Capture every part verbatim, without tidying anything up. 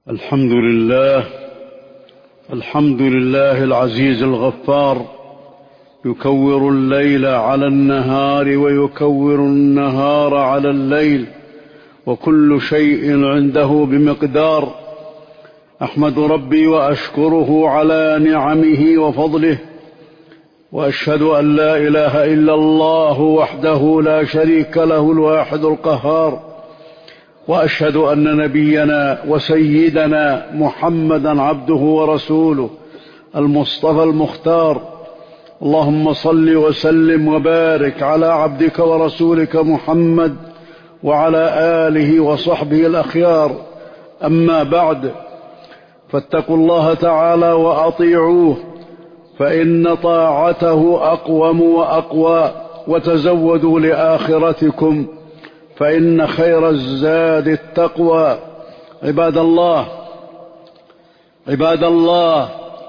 الحمد لله الحمد لله العزيز الغفار، يكور الليل على النهار ويكور النهار على الليل، وكل شيء عنده بمقدار. أحمد ربي وأشكره على نعمه وفضله، وأشهد أن لا إله إلا الله وحده لا شريك له الواحد القهار، وأشهد أن نبينا وسيدنا محمدا عبده ورسوله المصطفى المختار. اللهم صل وسلم وبارك على عبدك ورسولك محمد وعلى آله وصحبه الأخيار. أما بعد، فاتقوا الله تعالى وأطيعوه، فإن طاعته أقوم وأقوى، وتزودوا لآخرتكم فإن خير الزاد التقوى. عباد الله عباد الله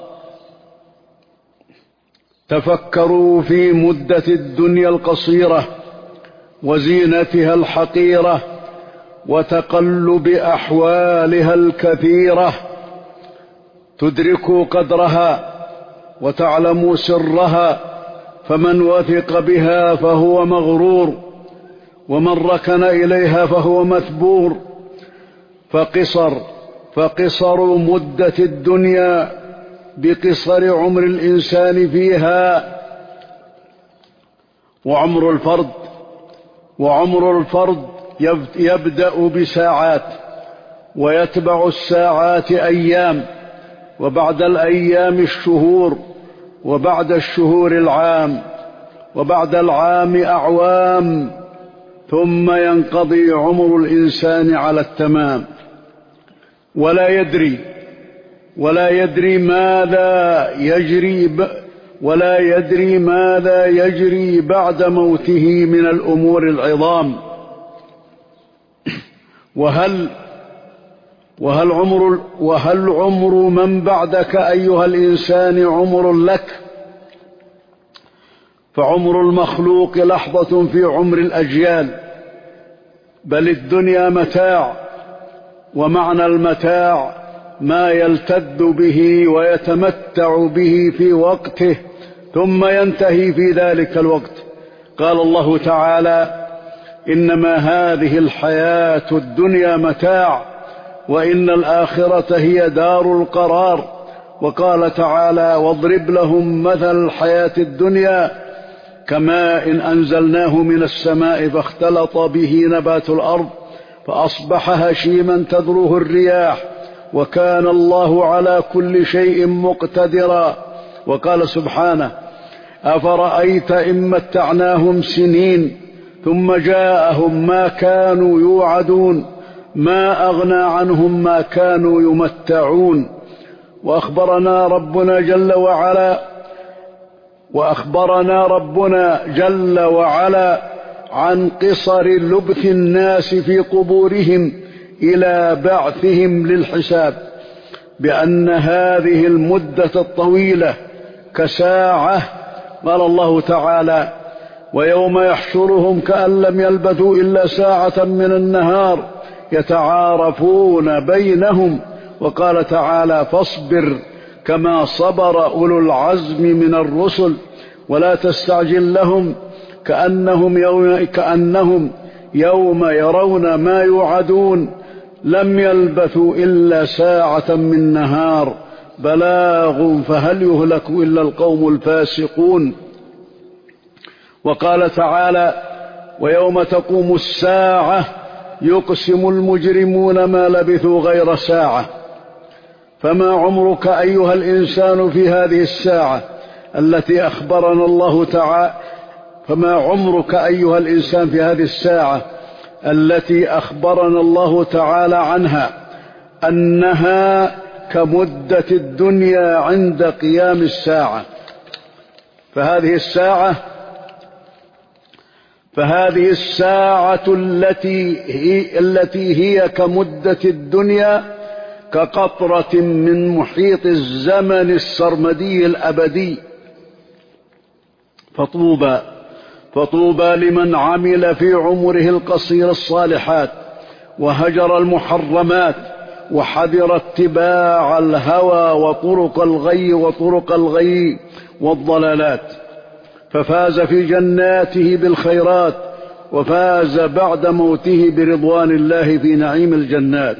تفكروا في مدة الدنيا القصيرة وزينتها الحقيرة وتقلب أحوالها الكثيرة، تدركوا قدرها وتعلموا سرها، فمن وثق بها فهو مغرور، ومن ركن إليها فهو مثبور. فقصر فقصر مدة الدنيا بقصر عمر الإنسان فيها، وعمر الفرد وعمر الفرد يبدأ بساعات، ويتبع الساعات أيام، وبعد الأيام الشهور، وبعد الشهور العام، وبعد العام أعوام، ثم ينقضي عمر الإنسان على التمام، ولا يدري ولا يدري ماذا يجري ب ولا يدري ماذا يجري بعد موته من الأمور العظام. وهل وهل عمر وهل عمر من بعدك أيها الإنسان عمر لك؟ فعمر المخلوق لحظة في عمر الأجيال، بل الدنيا متاع، ومعنى المتاع ما يلتذ به ويتمتع به في وقته ثم ينتهي في ذلك الوقت. قال الله تعالى: إنما هذه الحياة الدنيا متاع وإن الآخرة هي دار القرار. وقال تعالى: واضرب لهم مثل الحياة الدنيا كماء إن أنزلناه من السماء فاختلط به نبات الأرض فأصبح هشيما تذروه الرياح وكان الله على كل شيء مقتدرا. وقال سبحانه: أفرأيت إن متعناهم سنين ثم جاءهم ما كانوا يوعدون ما أغنى عنهم ما كانوا يمتعون. وأخبرنا ربنا جل وعلا وأخبرنا ربنا جل وعلا عن قصر لبث الناس في قبورهم إلى بعثهم للحساب، بأن هذه المدة الطويلة كساعة. قال الله تعالى: ويوم يحشرهم كأن لم يلبثوا إلا ساعة من النهار يتعارفون بينهم. وقال تعالى: فاصبر كما صبر أولو العزم من الرسل ولا تستعجل لهم كأنهم يوم, كأنهم يوم يرون ما يوعدون لم يلبثوا إلا ساعة من نهار بلاغ فهل يهلك إلا القوم الفاسقون. وقال تعالى: ويوم تقوم الساعة يقسم المجرمون ما لبثوا غير ساعة. فما عمرك أيها الإنسان في هذه الساعة التي أخبرنا الله تعالى فما عمرك أيها الإنسان في هذه الساعة التي أخبرنا الله تعالى عنها أنها كمدة الدنيا عند قيام الساعة. فهذه الساعة فهذه الساعة التي هي, التي هي كمدة الدنيا كقطرة من محيط الزمن السرمدي الأبدي. فطوبى فطوبى لمن عمل في عمره القصير الصالحات وهجر المحرمات وحذر اتباع الهوى وطرق الغي وطرق الغي والضلالات، ففاز في جناته بالخيرات، وفاز بعد موته برضوان الله في نعيم الجنات.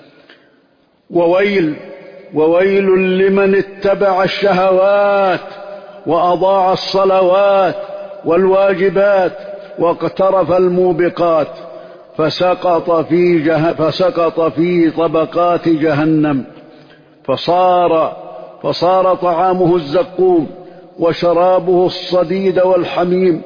وويل وويل لمن اتبع الشهوات وأضاع الصلوات والواجبات واقترف الموبقات، فسقط في, جه... فسقط في طبقات جهنم، فصار, فصار طعامه الزقوم وشرابه الصديد والحميم.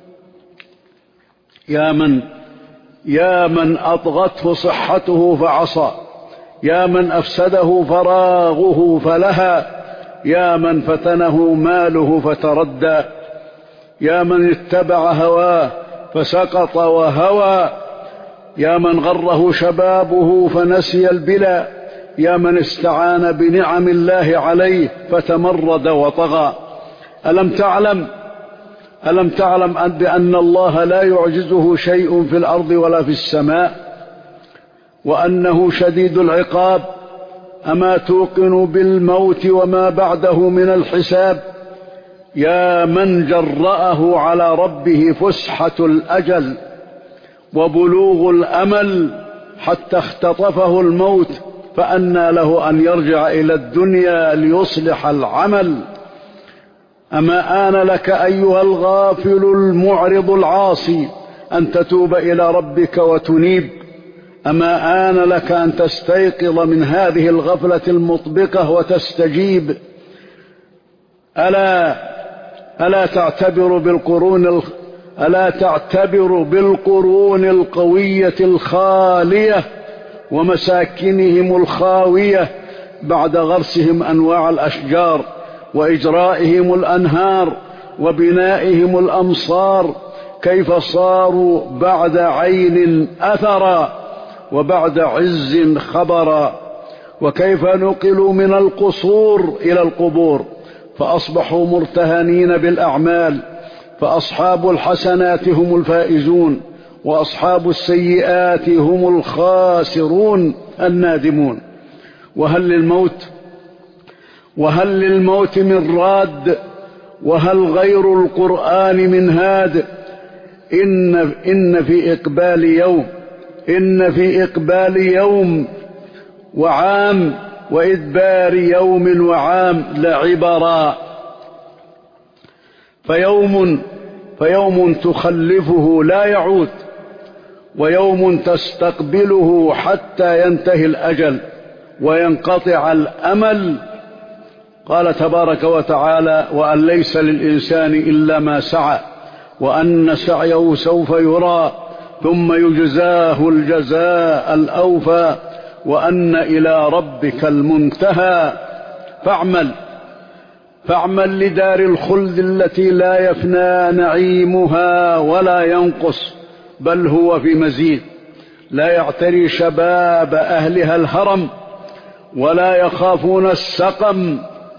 يا من يا من أطغته صحته فعصى، يا من أفسده فراغه فلهى، يا من فتنه ماله فتردى، يا من اتبع هواه فسقط وهوى، يا من غره شبابه فنسي البلا، يا من استعان بنعم الله عليه فتمرد وطغى. ألم تعلم ألم تعلم بأن الله لا يعجزه شيء في الأرض ولا في السماء، وأنه شديد العقاب؟ أما توقن بالموت وما بعده من الحساب؟ يا من جرأه على ربه فسحة الأجل وبلوغ الأمل حتى اختطفه الموت، فأنى له أن يرجع إلى الدنيا ليصلح العمل. أما آن لك أيها الغافل المعرض العاصي أن تتوب إلى ربك وتنيب؟ أما آن لك أن تستيقظ من هذه الغفلة المطبقة وتستجيب؟ ألا ألا تعتبر بالقرون ألا تعتبر بالقرون القوية الخالية ومساكنهم الخاوية بعد غرسهم أنواع الأشجار وإجرائهم الأنهار وبنائهم الأمصار، كيف صاروا بعد عين أثرا وبعد عز خبرا، وكيف نقلوا من القصور إلى القبور فأصبحوا مرتهنين بالأعمال. فأصحاب الحسنات هم الفائزون، وأصحاب السيئات هم الخاسرون النادمون. وهل للموت وهل للموت من راد؟ وهل غير القرآن من هاد؟ إن, إن في إقبال يوم إن في إقبال يوم وعام وإدبار يوم وعام لعبرا، فيوم فيوم تخلفه لا يعود، ويوم تستقبله حتى ينتهي الأجل وينقطع الأمل. قال تبارك وتعالى: وأن ليس للإنسان إلا ما سعى وأن سعيه سوف يرى ثم يجزاه الجزاء الأوفى وأن إلى ربك المنتهى. فاعمل فاعمل لدار الخلد التي لا يفنى نعيمها ولا ينقص، بل هو في مزيد، لا يعتري شباب أهلها الهرم ولا يخافون السقم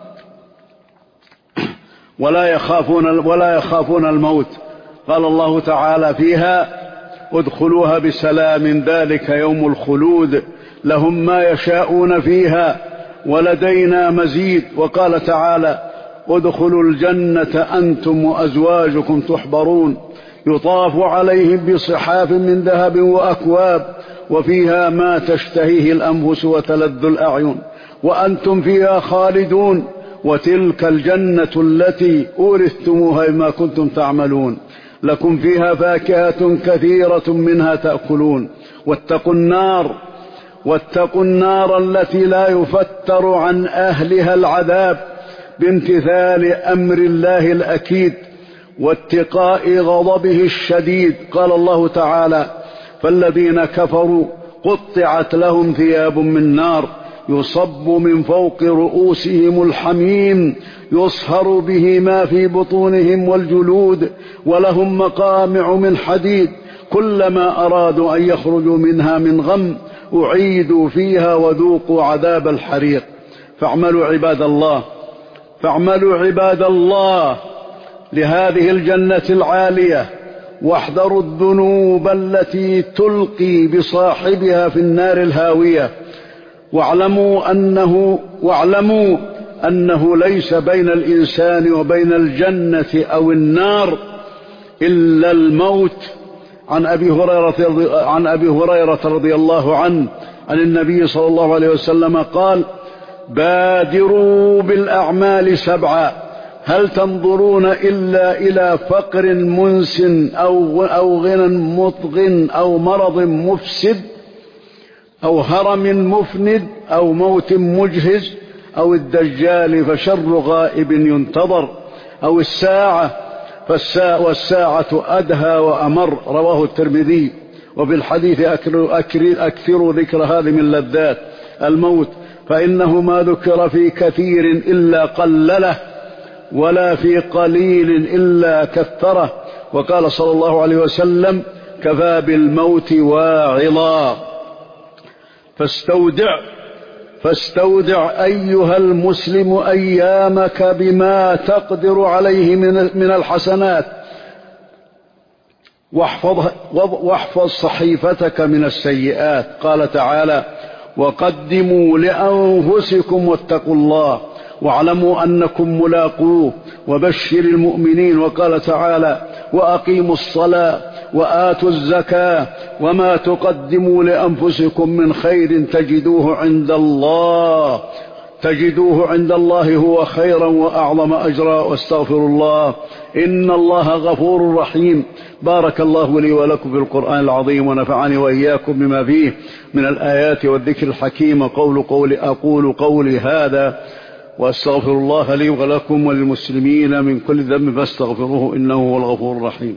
ولا يخافون ولا يخافون الموت. قال الله تعالى فيها: ادخلوها بسلام ذلك يوم الخلود لهم ما يشاءون فيها ولدينا مزيد. وقال تعالى: ادخلوا الجنة أنتم وأزواجكم تحبرون يطاف عليهم بصحاف من ذهب وأكواب وفيها ما تشتهيه الأنفس وتلذ الأعين وأنتم فيها خالدون وتلك الجنة التي أورثتموها بما كنتم تعملون لكم فيها فاكهة كثيرة منها تأكلون واتقوا النار واتقوا النار التي لا يفتر عن أهلها العذاب بامتثال أمر الله الأكيد واتقاء غضبه الشديد. قال الله تعالى: فالذين كفروا قطعت لهم ثياب من نار يصب من فوق رؤوسهم الحميم يصهر به ما في بطونهم والجلود ولهم مقامع من حديد كلما أرادوا أن يخرجوا منها من غم أعيدوا فيها وذوقوا عذاب الحريق. فاعملوا عباد الله فاعملوا عباد الله لهذه الجنة العالية، واحذروا الذنوب التي تلقي بصاحبها في النار الهاوية، واعلموا أنه, واعلموا أنه ليس بين الإنسان وبين الجنة أو النار إلا الموت. عن أبي هريرة, عن أبي هريرة رضي الله عنه عن النبي صلى الله عليه وسلم قال: بادروا بالأعمال سبعا، هل تنظرون إلا إلى فقر منس أو, أو غنى مطغ أو مرض مفسد أو هرم مفند أو موت مجهز أو الدجال فشر غائب ينتظر أو الساعة والساعة أدهى وأمر. رواه الترمذي. وبالحديث أكثروا ذكر هذه من لذات الموت، فإنه ما ذكر في كثير إلا قلله، ولا في قليل إلا كثره. وقال صلى الله عليه وسلم: كفى بالموت واعظا. فاستودع فاستودع أيها المسلم أيامك بما تقدر عليه من الحسنات، واحفظ, واحفظ صحيفتك من السيئات. قال تعالى: وقدموا لأنفسكم واتقوا الله واعلموا أنكم ملاقوه وبشر المؤمنين. وقال تعالى: وأقيموا الصلاة وآتوا الزكاة وما تقدموا لأنفسكم من خير تجدوه عند الله تجدوه عند الله هو خيرا وأعظم أجرا، واستغفروا الله إن الله غفور رحيم. بارك الله لي ولكم في القرآن العظيم، ونفعني وإياكم بما فيه من الآيات والذكر الحكيم. قول قولي أقول قولي هذا وأستغفر الله لي ولكم وللمسلمين من كل ذنب فاستغفروه إنه هو الغفور الرحيم.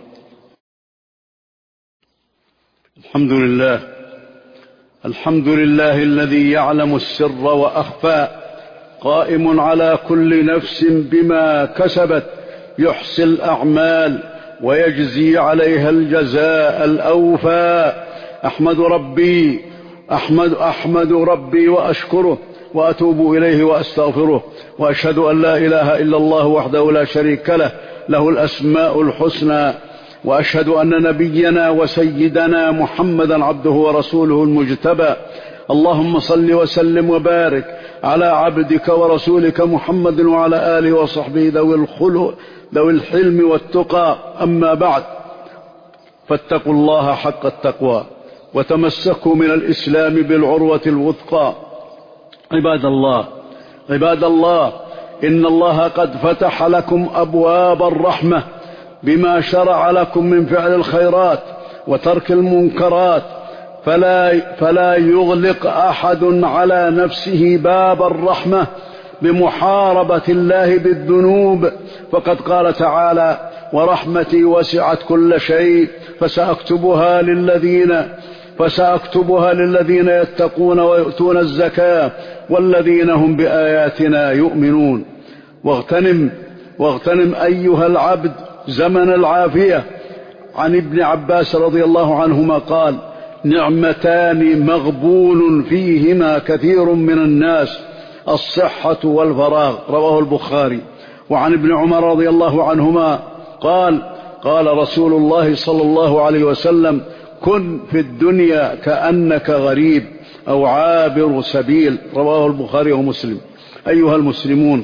الحمد لله الحمد لله الذي يعلم السر وأخفى، قائم على كل نفس بما كسبت، يحصي الأعمال ويجزي عليها الجزاء الأوفى. أحمد ربي أحمد أحمد ربي وأشكره وأتوب إليه وأستغفره، وأشهد أن لا إله إلا الله وحده لا شريك له، له الأسماء الحسنى. وأشهد أن نبينا وسيدنا محمدا عبده ورسوله المجتبى. اللهم صل وسلم وبارك على عبدك ورسولك محمد وعلى آله وصحبه ذوي الخلق ذوي الحلم والتقى. أما بعد، فاتقوا الله حق التقوى وتمسكوا من الإسلام بالعروة الوثقى. عباد الله عباد الله إن الله قد فتح لكم أبواب الرحمة بما شرع لكم من فعل الخيرات وترك المنكرات، فلا, فلا يغلق أحد على نفسه باب الرحمة بمحاربة الله بالذنوب. فقد قال تعالى: ورحمتي وسعت كل شيء فسأكتبها للذين فسأكتبها للذين يتقون ويؤتون الزكاة والذين هم بآياتنا يؤمنون. واغتنم واغتنم أيها العبد زمن العافية. عن ابن عباس رضي الله عنهما قال: نعمتان مغبون فيهما كثير من الناس، الصحة والفراغ. رواه البخاري. وعن ابن عمر رضي الله عنهما قال: قال رسول الله صلى الله عليه وسلم: كن في الدنيا كأنك غريب أو عابر سبيل. رواه البخاري ومسلم. أيها المسلمون،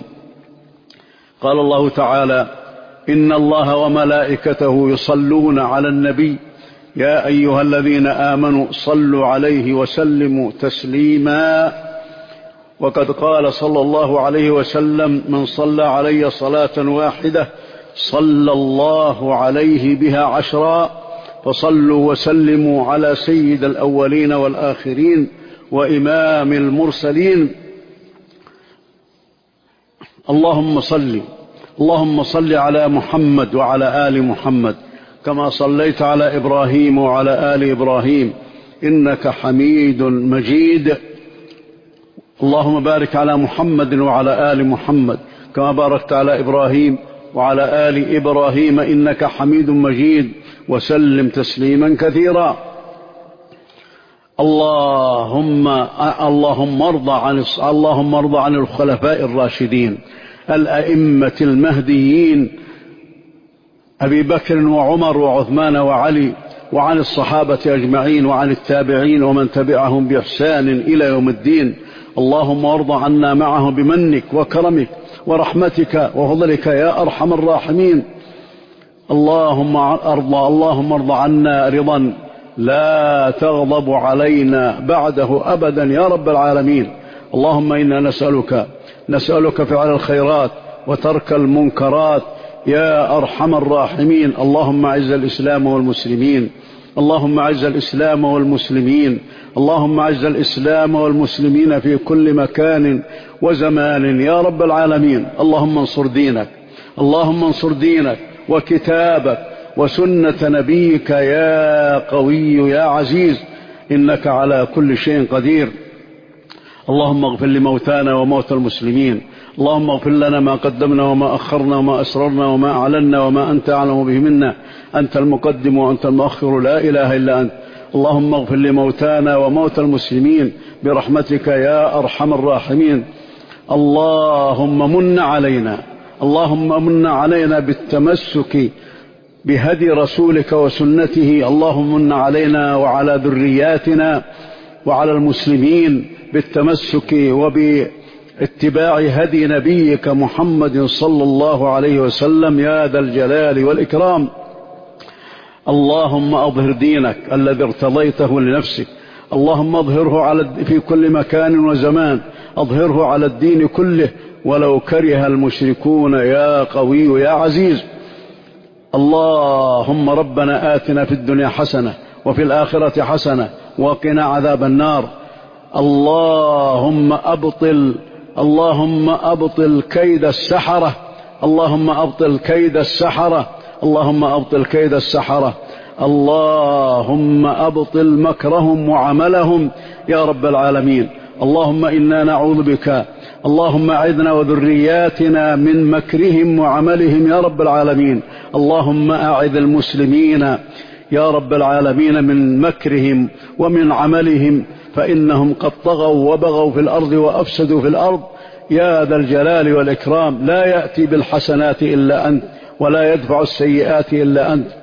قال الله تعالى: إن الله وملائكته يصلون على النبي يا أيها الذين آمنوا صلوا عليه وسلموا تسليما. وقد قال صلى الله عليه وسلم: من صلى علي صلاة واحدة صلى الله عليه بها عشرا. فصلوا وسلموا على سيد الأولين والآخرين وإمام المرسلين. اللهم صل اللهم صل على محمد وعلى آل محمد كما صليت على إبراهيم وعلى آل إبراهيم إنك حميد مجيد. اللهم بارك على محمد وعلى آل محمد كما باركت على إبراهيم وعلى آل إبراهيم إنك حميد مجيد، وسلم تسليما كثيرا. اللهم اللهم ارض عن اللهم ارض عن الخلفاء الراشدين الأئمة المهديين أبي بكر وعمر وعثمان وعلي، وعن الصحابة أجمعين وعن التابعين ومن تبعهم بإحسان إلى يوم الدين. اللهم وارض عنا معهم بمنك وكرمك ورحمتك وفضلك يا أرحم الراحمين. اللهم أرضى اللهم ارض عنا رضا لا تغضب علينا بعده أبدا يا رب العالمين. اللهم إنا نسألك نسألك فعل الخيرات وترك المنكرات يا أرحم الراحمين. اللهم أعز الإسلام والمسلمين اللهم أعز الإسلام والمسلمين اللهم أعز الإسلام والمسلمين في كل مكان وزمان يا رب العالمين. اللهم انصر دينك اللهم انصر دينك وكتابك وسنة نبيك يا قوي يا عزيز إنك على كل شيء قدير. اللهم اغفر لموتانا وموتى المسلمين. اللهم اغفر لنا ما قدمنا وما أخرنا وما أسررنا وما أعلنا وما أنت أعلم به منا. أنت المقدم وأنت المؤخر لا إله إلا أنت. اللهم اغفر لموتانا وموتى المسلمين برحمتك يا أرحم الراحمين. اللهم من علينا اللهم من علينا بالتمسك بهدي رسولك وسنته. اللهم من علينا وعلى ذرياتنا وعلى المسلمين بالتمسك وباتباع هدي نبيك محمد صلى الله عليه وسلم يا ذا الجلال والإكرام. اللهم أظهر دينك الذي ارتضيته لنفسك. اللهم اظهره على في كل مكان وزمان. اظهره على الدين كله ولو كره المشركون يا قوي يا عزيز. اللهم ربنا آتنا في الدنيا حسنة وفي الآخرة حسنة وقنا عذاب النار. اللهم أبطل اللهم أبطل كيد السحرة اللهم أبطل كيد السحرة اللهم أبطل كيد السحرة. اللهم أبطل مكرهم وعملهم يا رب العالمين. اللهم إنا نعوذ بك اللهم أعذنا وذرياتنا من مكرهم وعملهم يا رب العالمين. اللهم أعذ المسلمين يا رب العالمين من مكرهم ومن عملهم فإنهم قد طغوا وبغوا في الأرض وأفسدوا في الأرض يا ذا الجلال والإكرام. لا يأتي بالحسنات إلا أنت ولا يدفع السيئات إلا أنت.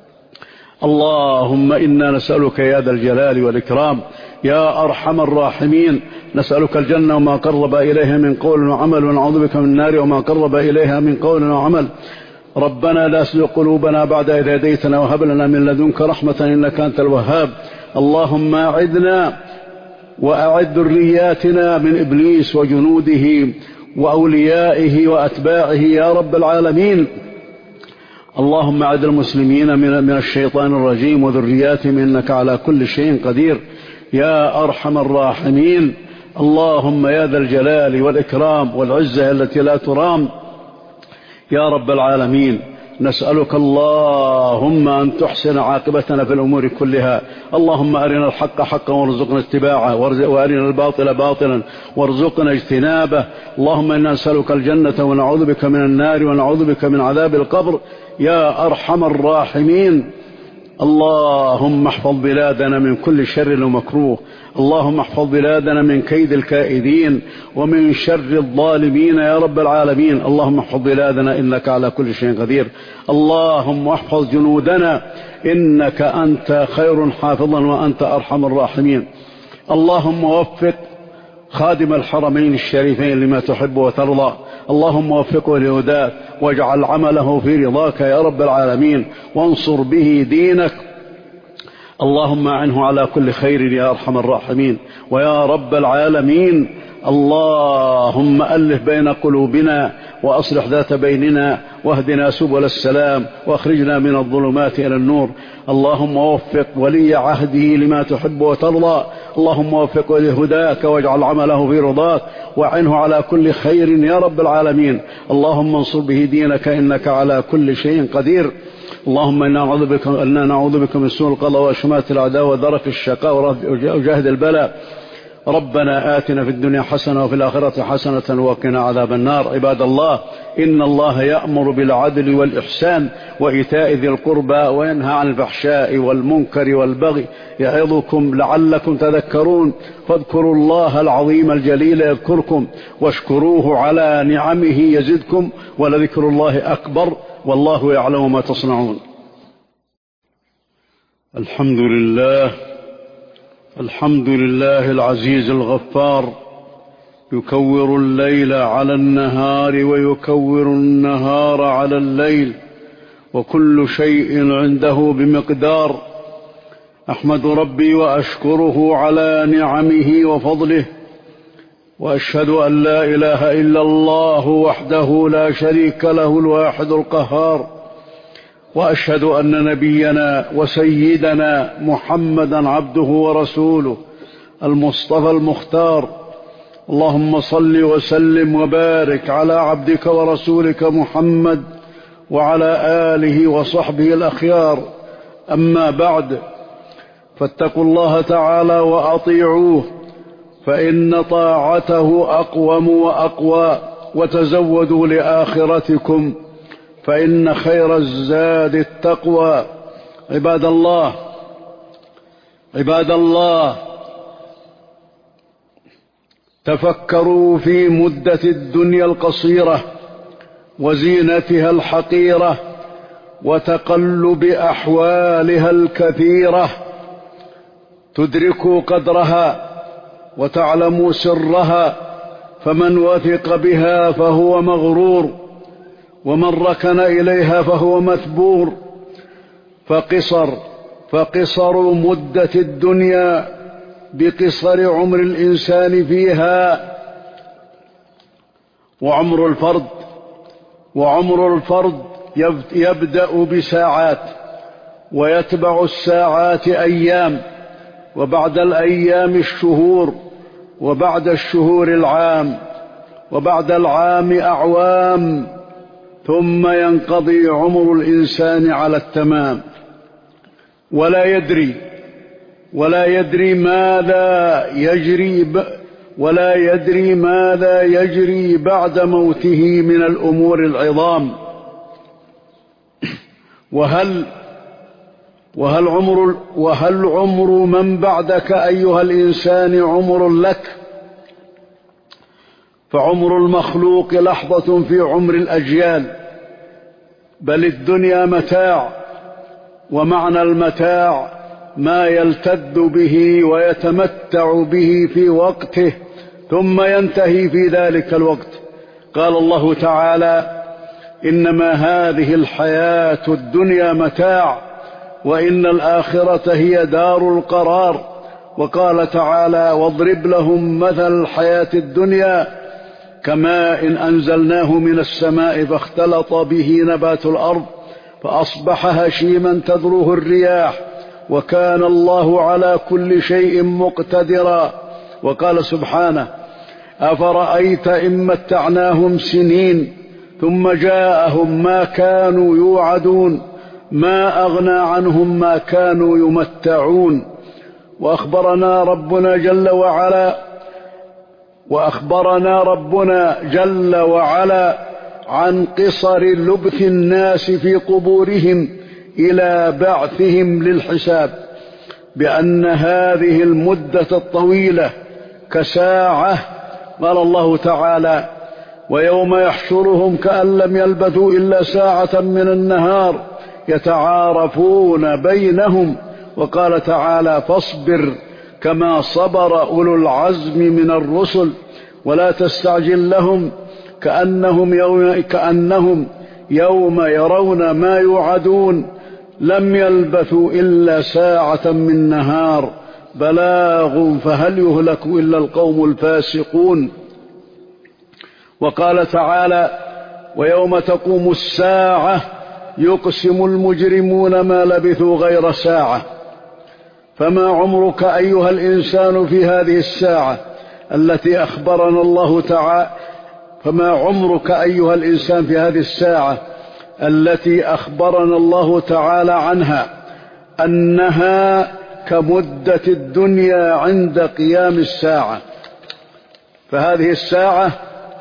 اللهم إنا نسألك يا ذا الجلال والإكرام يا أرحم الراحمين نسألك الجنة وما قرب إليها من قول وعمل ونعوذ بك من النار وما قرب إليها من قول وعمل. ربنا لا تزغ قلوبنا بعد إذ هديتنا وهب لنا من لدنك رحمة إنك أنت الوهاب. اللهم أعذنا وأعذ ذرياتنا من إبليس وجنوده وأوليائه وأتباعه يا رب العالمين. اللهم أعذ المسلمين من الشيطان الرجيم وذرياتهم إنك على كل شيء قدير يا أرحم الراحمين. اللهم يا ذا الجلال والإكرام والعزة التي لا ترام يا رب العالمين نسألك اللهم أن تحسن عاقبتنا في الأمور كلها. اللهم أرنا الحق حقا وارزقنا اتباعه وأرنا الباطل باطلا وارزقنا اجتنابه. اللهم إنا نسألك الجنة ونعوذ بك من النار ونعوذ بك من عذاب القبر يا أرحم الراحمين. اللهم احفظ بلادنا من كل شر ومكروه. اللهم احفظ بلادنا من كيد الكائدين ومن شر الظالمين يا رب العالمين. اللهم احفظ بلادنا إنك على كل شيء قدير. اللهم احفظ جنودنا إنك أنت خير حافظا وأنت أرحم الراحمين. اللهم وفق خادم الحرمين الشريفين لما تحب وترضى. اللهم وفقه لهداك واجعل عمله في رضاك يا رب العالمين وانصر به دينك. اللهم أعنه على كل خير يا أرحم الراحمين ويا رب العالمين. اللهم ألف بين قلوبنا وأصلح ذات بيننا واهدنا سبل السلام واخرجنا من الظلمات إلى النور. اللهم وفق ولي عهده لما تحب وترضى. اللهم وفقه لهداك واجعل عمله في رضاك وعنه على كل خير يا رب العالمين. اللهم انصر به دينك إنك على كل شيء قدير. اللهم إنا نعوذ بك إنا نعوذ بك من سوء القضاء وشماتة الأعداء ودرك الشقاء وجهد البلاء. ربنا آتنا في الدنيا حسنة وفي الآخرة حسنة وقنا عذاب النار. عباد الله إن الله يأمر بالعدل والإحسان وإيتاء ذي القربى وينهى عن الفحشاء والمنكر والبغي يعظكم لعلكم تذكرون. فاذكروا الله العظيم الجليل يذكركم واشكروه على نعمه يزدكم ولذكر الله أكبر والله يعلم ما تصنعون. الحمد لله الحمد لله العزيز الغفار، يكور الليل على النهار ويكور النهار على الليل، وكل شيء عنده بمقدار. أحمد ربي وأشكره على نعمه وفضله، وأشهد أن لا إله إلا الله وحده لا شريك له الواحد القهار، وأشهد أن نبينا وسيدنا محمدا عبده ورسوله المصطفى المختار. اللهم صل وسلم وبارك على عبدك ورسولك محمد وعلى آله وصحبه الأخيار. أما بعد، فاتقوا الله تعالى وأطيعوه، فإن طاعته أقوم وأقوى، وتزودوا لآخرتكم فإن خير الزاد التقوى. عباد الله عباد الله تفكروا في مدة الدنيا القصيرة وزينتها الحقيرة وتقلب أحوالها الكثيرة، تدركوا قدرها وتعلموا سرها، فمن وثق بها فهو مغرور، ومن ركن إليها فهو مثبور. فقصر فقصر مدة الدنيا بقصر عمر الإنسان فيها، وعمر الفرد وعمر الفرد يبدأ بساعات، ويتبع الساعات أيام، وبعد الأيام الشهور، وبعد الشهور العام، وبعد العام أعوام، ثم ينقضي عمر الإنسان على التمام، ولا يدري ولا يدري ماذا يجري ب ولا يدري ماذا يجري بعد موته من الأمور العظام. وهل وهل عمر وهل عمر من بعدك أيها الإنسان عمر لك؟ فعمر المخلوق لحظة في عمر الأجيال، بل الدنيا متاع، ومعنى المتاع ما يلتذ به ويتمتع به في وقته ثم ينتهي في ذلك الوقت. قال الله تعالى: إنما هذه الحياة الدنيا متاع وإن الآخرة هي دار القرار. وقال تعالى: واضرب لهم مثل الحياة الدنيا كماء إن أنزلناه من السماء فاختلط به نبات الأرض فأصبح هشيما تذروه الرياح وكان الله على كل شيء مقتدرا. وقال سبحانه: أفرأيت إن متعناهم سنين ثم جاءهم ما كانوا يوعدون ما أغنى عنهم ما كانوا يمتعون. وأخبرنا ربنا جل وعلا وأخبرنا ربنا جل وعلا عن قصر لبث الناس في قبورهم إلى بعثهم للحساب، بأن هذه المدة الطويلة كساعة. قال الله تعالى: ويوم يحشرهم كأن لم يلبثوا إلا ساعة من النهار يتعارفون بينهم. وقال تعالى: فاصبر كما صبر أولو العزم من الرسل ولا تستعجل لهم كأنهم يوم, كأنهم يوم يرون ما يوعدون لم يلبثوا إلا ساعة من نهار بلاغ فهل يهلك إلا القوم الفاسقون. وقال تعالى: ويوم تقوم الساعة يقسم المجرمون ما لبثوا غير ساعة. فما عمرك أيها الإنسان في هذه الساعة التي أخبرنا الله تعالى فما عمرك أيها الإنسان في هذه الساعة التي أخبرنا الله تعالى عنها أنها كمدة الدنيا عند قيام الساعة. فهذه الساعة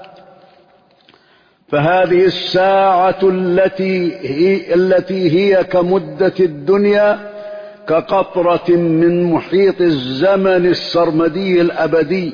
فهذه الساعة التي هي, التي هي كمدة الدنيا كقطرة من محيط الزمن السرمدي الأبدي.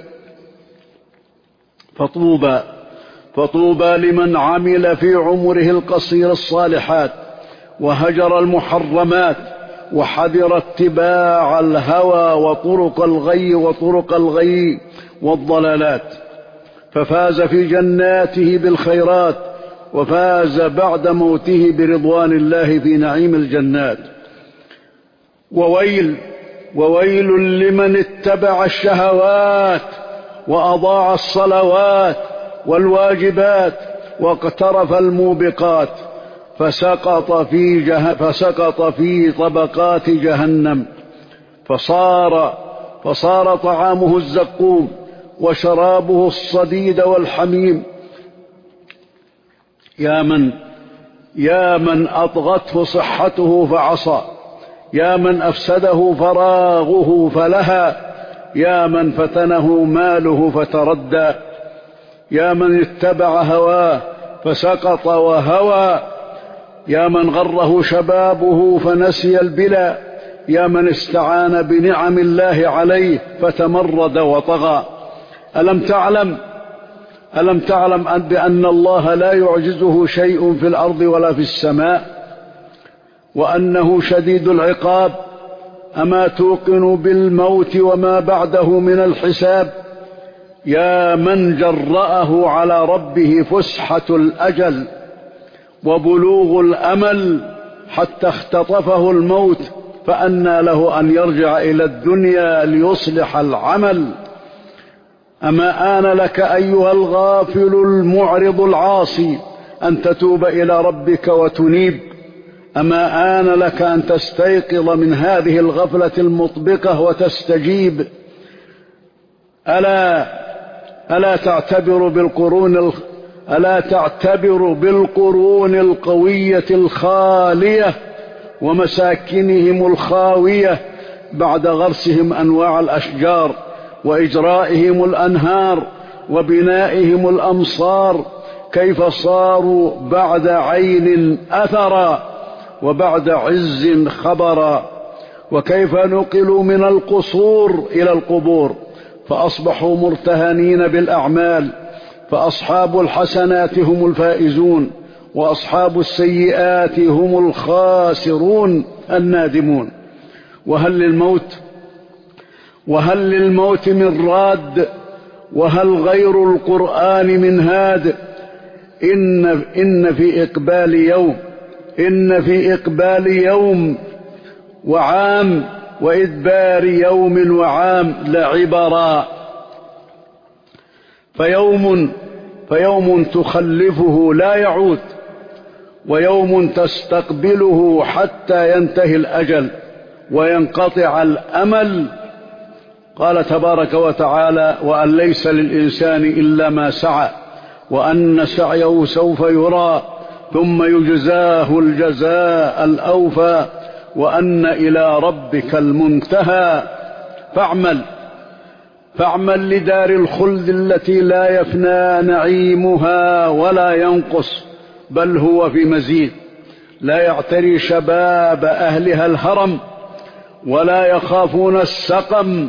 فطوبى فطوبى لمن عمل في عمره القصير الصالحات وهجر المحرمات وحذر اتباع الهوى وطرق الغي وطرق الغي والضلالات، ففاز في جناته بالخيرات، وفاز بعد موته برضوان الله في نعيم الجنات. وويل وويل لمن اتبع الشهوات وأضاع الصلوات والواجبات واقترف الموبقات، فسقط في, جه... فسقط في طبقات جهنم، فصار, فصار طعامه الزقوم وشرابه الصديد والحميم. يا من يا من أطغته صحته فعصى، يا من أفسده فراغه فلهى، يا من فتنه ماله فتردى، يا من اتبع هواه فسقط وهوى، يا من غره شبابه فنسي البلى، يا من استعان بنعم الله عليه فتمرد وطغى. ألم تعلم ألم تعلم بأن الله لا يعجزه شيء في الأرض ولا في السماء، وأنه شديد العقاب؟ أما توقن بالموت وما بعده من الحساب؟ يا من جرأه على ربه فسحة الأجل وبلوغ الأمل حتى اختطفه الموت، فأنى له أن يرجع إلى الدنيا ليصلح العمل. أما آن لك أيها الغافل المعرض العاصي أن تتوب إلى ربك وتنيب؟ أما آن لك أن تستيقظ من هذه الغفلة المطبقة وتستجيب؟ ألا ألا تعتبر بالقرون ألا تعتبر بالقرون القوية الخالية ومساكنهم الخاوية بعد غرسهم أنواع الأشجار وإجرائهم الأنهار وبنائهم الأمصار، كيف صاروا بعد عين أثرا وبعد عز خبرا، وكيف نقلوا من القصور إلى القبور فأصبحوا مرتهنين بالأعمال. فأصحاب الحسنات هم الفائزون، وأصحاب السيئات هم الخاسرون النادمون. وهل للموت وهل للموت من راد، وهل غير القرآن من هاد؟ إن, إن في إقبال يوم إن في إقبال يوم وعام وإدبار يوم وعام لعبرا، فيوم, فيوم تخلفه لا يعود، ويوم تستقبله حتى ينتهي الأجل وينقطع الأمل. قال تبارك وتعالى: وأن ليس للإنسان إلا ما سعى وأن سعيه سوف يرى ثم يجزاه الجزاء الأوفى وأن إلى ربك المنتهى. فاعمل فاعمل لدار الخلد التي لا يفنى نعيمها ولا ينقص، بل هو في مزيد، لا يعتري شباب أهلها الهرم ولا يخافون السقم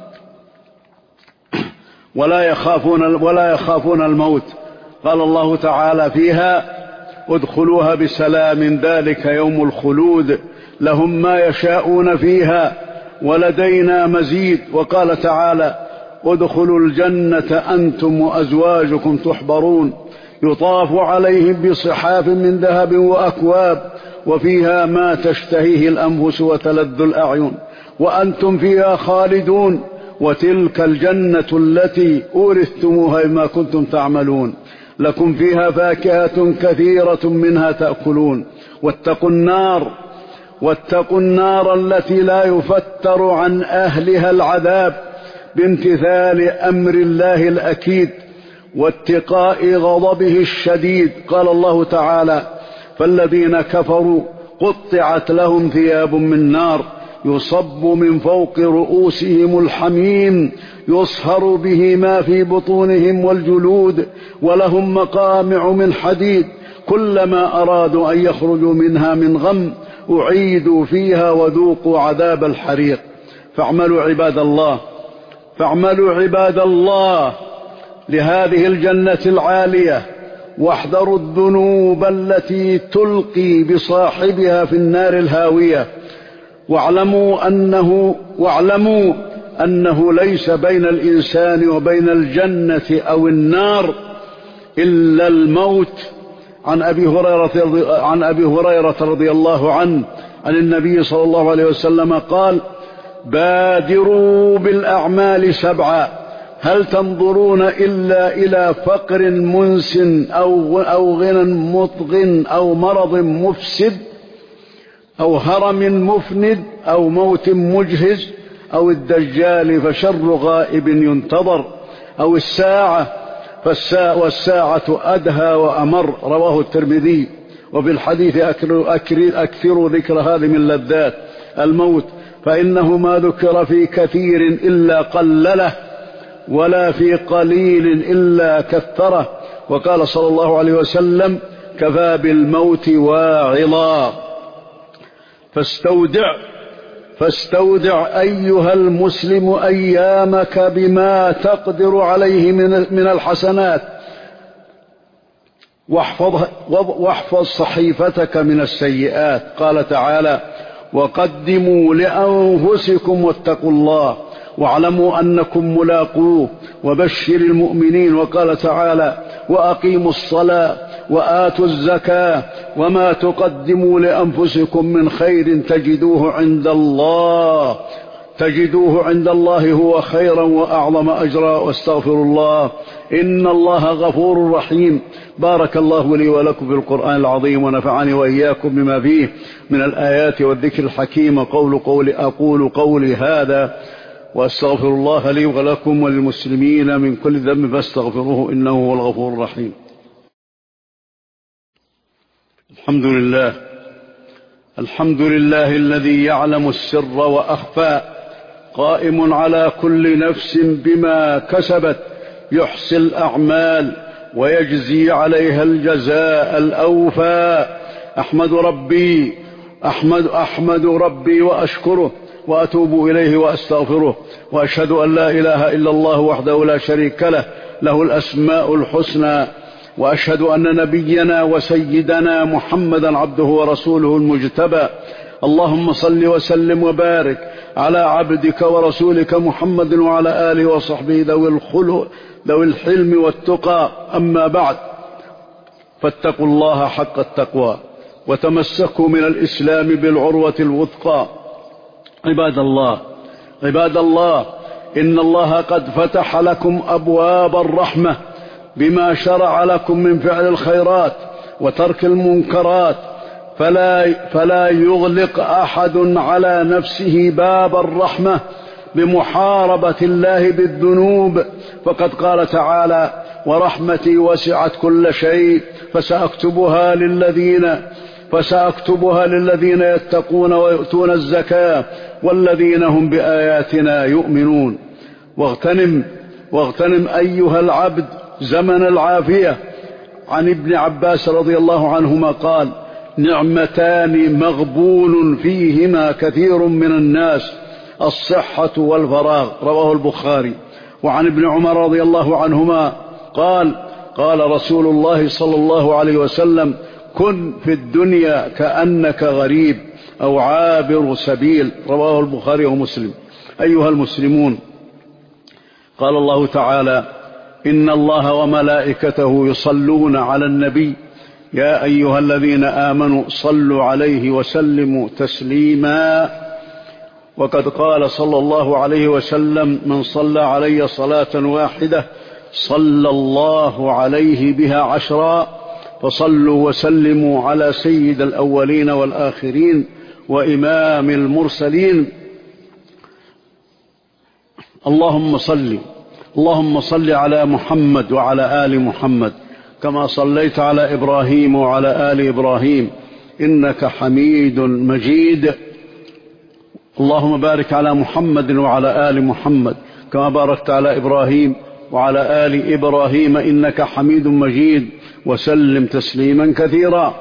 ولا يخافون, ولا يخافون الموت. قال الله تعالى فيها: ادخلوها بسلام ذلك يوم الخلود لهم ما يشاءون فيها ولدينا مزيد. وقال تعالى: ادخلوا الجنة أنتم وأزواجكم تحبرون يطاف عليهم بصحاف من ذهب وأكواب وفيها ما تشتهيه الأنفس وتلذ الأعين وأنتم فيها خالدون وتلك الجنة التي أورثتموها بما كنتم تعملون لكم فيها فاكهة كثيرة منها تأكلون واتقوا النار واتقوا النار التي لا يفتر عن أهلها العذاب بامتثال أمر الله الأكيد واتقاء غضبه الشديد. قال الله تعالى: فالذين كفروا قطعت لهم ثياب من نار يصب من فوق رؤوسهم الحميم يصهر به ما في بطونهم والجلود ولهم مقامع من حديد كلما أرادوا أن يخرجوا منها من غم أعيدوا فيها وذوقوا عذاب الحريق. فاعملوا عباد الله فاعملوا عباد الله لهذه الجنة العالية، واحذروا الذنوب التي تلقي بصاحبها في النار الهاوية، واعلموا أنه, واعلموا أنه ليس بين الإنسان وبين الجنة أو النار إلا الموت. عن أبي هريرة, عن أبي هريرة رضي الله عنه عن النبي صلى الله عليه وسلم قال: بادروا بالأعمال سبعا، هل تنظرون إلا إلى فقر منس أو, أو غنى مطغ أو مرض مفسد أو هرم مفند أو موت مجهز أو الدجال فشر غائب ينتظر أو الساعة والساعة أدهى وأمر. رواه الترمذي. وفي الحديث: أكثروا ذكر هذه من لذات الموت، فإنه ما ذكر في كثير إلا قلله، ولا في قليل إلا كثره. وقال صلى الله عليه وسلم: كفى بالموت واعظا. فاستودع فاستودع أيها المسلم أيامك بما تقدر عليه من الحسنات، واحفظ, واحفظ صحيفتك من السيئات. قال تعالى: وقدموا لأنفسكم واتقوا الله واعلموا أنكم ملاقوه وبشر المؤمنين. وقال تعالى: وأقيموا الصلاة وآتوا الزكاة وما تقدموا لأنفسكم من خير تجدوه عند الله تجدوه عند الله هو خيرا وأعظم أجرا، واستغفروا الله إن الله غفور رحيم. بارك الله لي ولكم في القرآن العظيم، ونفعني وإياكم بما فيه من الآيات والذكر الحكيم. قول قولي أقول قولي هذا وأستغفر الله لي ولكم وللمسلمين من كل ذنب فاستغفروه إنه هو الغفور الرحيم. الحمد لله الحمد لله الذي يعلم السر وأخفى، قائم على كل نفس بما كسبت، يحصي الأعمال ويجزي عليها الجزاء الأوفى. أحمد ربي أحمد أحمد ربي وأشكره وأتوب إليه وأستغفره، وأشهد أن لا إله إلا الله وحده لا شريك له، له الأسماء الحسنى. وأشهد أن نبينا وسيدنا محمدا عبده ورسوله المجتبى. اللهم صل وسلم وبارك على عبدك ورسولك محمد وعلى آله وصحبه ذوي الخلق ذوي الحلم والتقى. أما بعد، فاتقوا الله حق التقوى وتمسكوا من الإسلام بالعروة الوثقى. عباد الله عباد الله إن الله قد فتح لكم أبواب الرحمة بما شرع لكم من فعل الخيرات وترك المنكرات، فلا, فلا يغلق أحد على نفسه باب الرحمة بمحاربة الله بالذنوب. فقد قال تعالى: ورحمتي وسعت كل شيء فسأكتبها للذين فسأكتبها للذين يتقون ويؤتون الزكاة والذين هم بآياتنا يؤمنون. واغتنم واغتنم أيها العبد زمن العافية. عن ابن عباس رضي الله عنهما قال: نعمتان مغبون فيهما كثير من الناس، الصحة والفراغ. رواه البخاري. وعن ابن عمر رضي الله عنهما قال: قال رسول الله صلى الله عليه وسلم: كن في الدنيا كأنك غريب أو عابر سبيل. رواه البخاري ومسلم. أيها المسلمون، قال الله تعالى: إن الله وملائكته يصلون على النبي يا أيها الذين آمنوا صلوا عليه وسلموا تسليما. وقد قال صلى الله عليه وسلم: من صلى علي صلاة واحدة صلى الله عليه بها عشرا. فصلوا وسلموا على سيد الأولين والآخرين وإمام المرسلين. اللهم صل اللهم صل على محمد وعلى آل محمد كما صليت على إبراهيم وعلى آل إبراهيم إنك حميد مجيد. اللهم بارك على محمد وعلى آل محمد كما باركت على إبراهيم وعلى آل إبراهيم إنك حميد مجيد، وسلم تسليما كثيرا.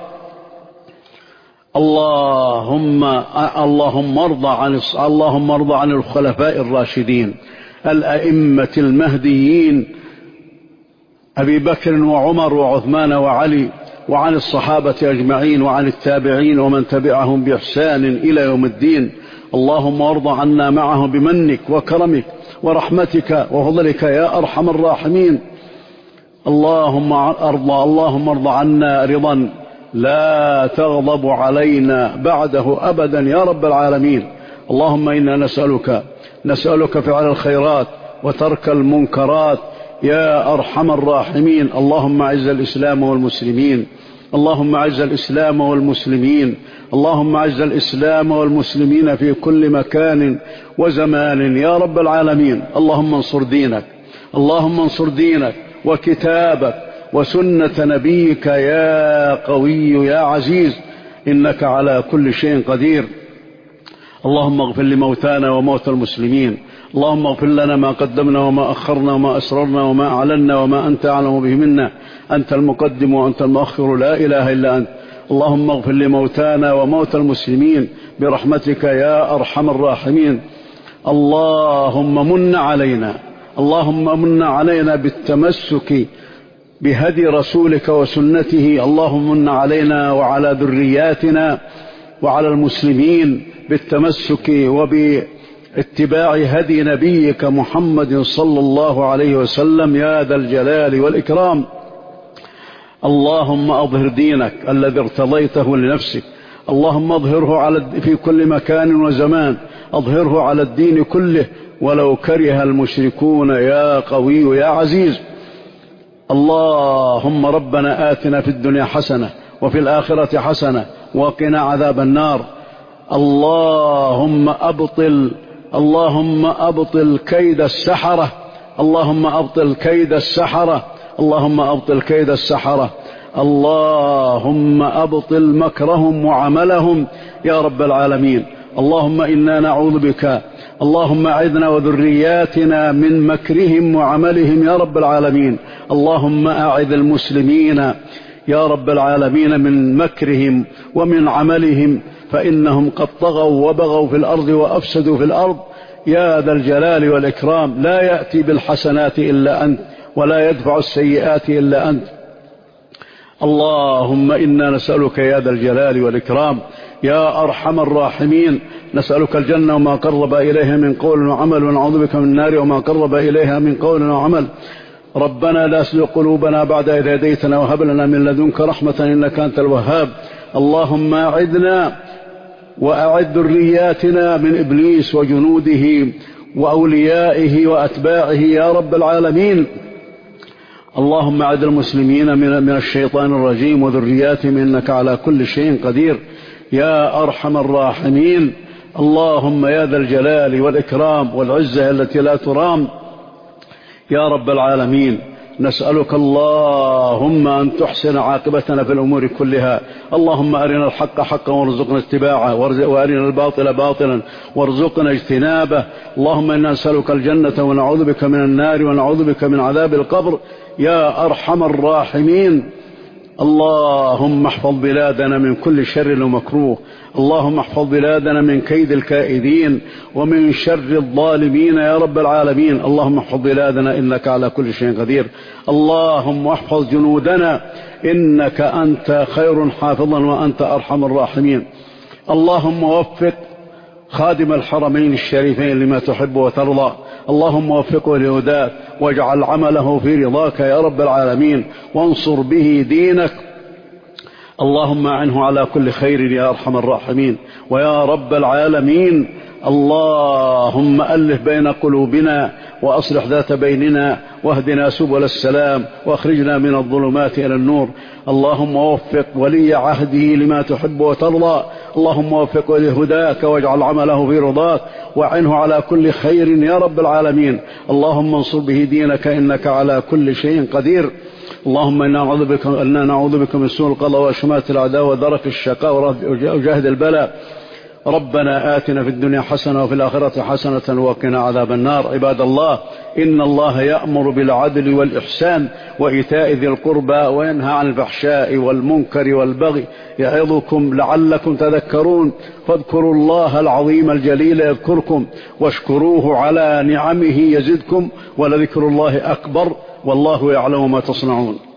اللهم اللهم ارض عن اللهم ارض عن الخلفاء الراشدين الأئمة المهديين أبي بكر وعمر وعثمان وعلي، وعن الصحابة أجمعين، وعن التابعين ومن تبعهم بإحسان إلى يوم الدين. اللهم وارض عنا معه بمنك وكرمك ورحمتك وفضلك يا أرحم الراحمين. اللهم ارضى اللهم ارض عنا رضا لا تغضب علينا بعده أبدا يا رب العالمين. اللهم إنا نسألك نسألك فعل الخيرات وترك المنكرات يا أرحم الراحمين. اللهم أعز الإسلام والمسلمين اللهم أعز الإسلام والمسلمين اللهم أعز الإسلام والمسلمين في كل مكان وزمان يا رب العالمين. اللهم انصر دينك اللهم انصر دينك وكتابك وسنة نبيك يا قوي يا عزيز إنك على كل شيء قدير. اللهم اغفر لموتانا وموتى المسلمين. اللهم اغفر لنا ما قدمنا وما أخرنا وما أسررنا وما أعلنا وما أنت أعلم به منا. أنت المقدم وأنت المؤخر لا إله إلا أنت. اللهم اغفر لموتانا وموتى المسلمين برحمتك يا أرحم الراحمين. اللهم من علينا اللهم من علينا بالتمسك بهدي رسولك وسنته. اللهم من علينا وعلى ذرياتنا وعلى المسلمين بالتمسك وباتباع هدي نبيك محمد صلى الله عليه وسلم يا ذا الجلال والإكرام. اللهم أظهر دينك الذي ارتضيته لنفسك. اللهم اظهره على في كل مكان وزمان. اظهره على الدين كله ولو كره المشركون يا قوي يا عزيز. اللهم ربنا آتنا في الدنيا حسنة وفي الآخرة حسنة وقنا عذاب النار. اللهم أبطل اللهم أبطل كيد السحرة اللهم أبطل كيد السحرة اللهم أبطل كيد السحرة. اللهم أبطل مكرهم وعملهم يا رب العالمين. اللهم إنا نعوذ بك اللهم أعذنا وذرياتنا من مكرهم وعملهم يا رب العالمين. اللهم أعذ المسلمين يا رب العالمين من مكرهم ومن عملهم فإنهم قد طغوا وبغوا في الأرض وأفسدوا في الأرض يا ذا الجلال والإكرام. لا يأتي بالحسنات إلا أنت ولا يدفع السيئات إلا أنت. اللهم إنا نسألك يا ذا الجلال والإكرام يا أرحم الراحمين نسألك الجنة وما قرب إليها من قول وعمل ونعوذ بك من النار وما قرب إليها من قول وعمل. ربنا لا تزغ قلوبنا بعد إذ هديتنا وهب لنا من لدنك رحمة إنك أنت الوهاب. اللهم أعذنا وأعذ ذرياتنا من إبليس وجنوده وأوليائه وأتباعه يا رب العالمين. اللهم أعذ المسلمين من الشيطان الرجيم وذرياتهم إنك على كل شيء قدير يا أرحم الراحمين. اللهم يا ذا الجلال والإكرام والعزة التي لا ترام يا رب العالمين نسألك اللهم أن تحسن عاقبتنا في الأمور كلها. اللهم أرنا الحق حقا وارزقنا اتباعه وأرنا الباطل باطلا وارزقنا اجتنابه. اللهم إنا نسألك الجنة ونعوذ بك من النار ونعوذ بك من عذاب القبر يا أرحم الراحمين. اللهم احفظ بلادنا من كل شر ومكروه. اللهم احفظ بلادنا من كيد الكائدين ومن شر الظالمين يا رب العالمين. اللهم احفظ بلادنا إنك على كل شيء قدير. اللهم احفظ جنودنا إنك أنت خير حافظا وأنت أرحم الراحمين. اللهم وفق خادم الحرمين الشريفين لما تحب وترضى. اللهم وفقه لهداك واجعل عمله في رضاك يا رب العالمين وانصر به دينك. اللهم أعنه على كل خير يا أرحم الراحمين ويا رب العالمين. اللهم ألف بين قلوبنا وأصلح ذات بيننا واهدنا سبل السلام واخرجنا من الظلمات إلى النور. اللهم وفق ولي عهده لما تحب وترضى. اللهم وفقه لهداك واجعل عمله في رضاك وعنه على كل خير يا رب العالمين. اللهم انصر به دينك إنك على كل شيء قدير. اللهم إنا نعوذ بك, إنا نعوذ بك من سوء القضاء وشماتة الأعداء ودرك الشقاء وجهد البلاء. ربنا آتنا في الدنيا حسنة وفي الآخرة حسنة وقنا عذاب النار. عباد الله إن الله يأمر بالعدل والإحسان وإيتاء ذي القربى وينهى عن الفحشاء والمنكر والبغي يعظكم لعلكم تذكرون. فاذكروا الله العظيم الجليل يذكركم واشكروه على نعمه يزدكم ولذكر الله أكبر والله يعلم ما تصنعون.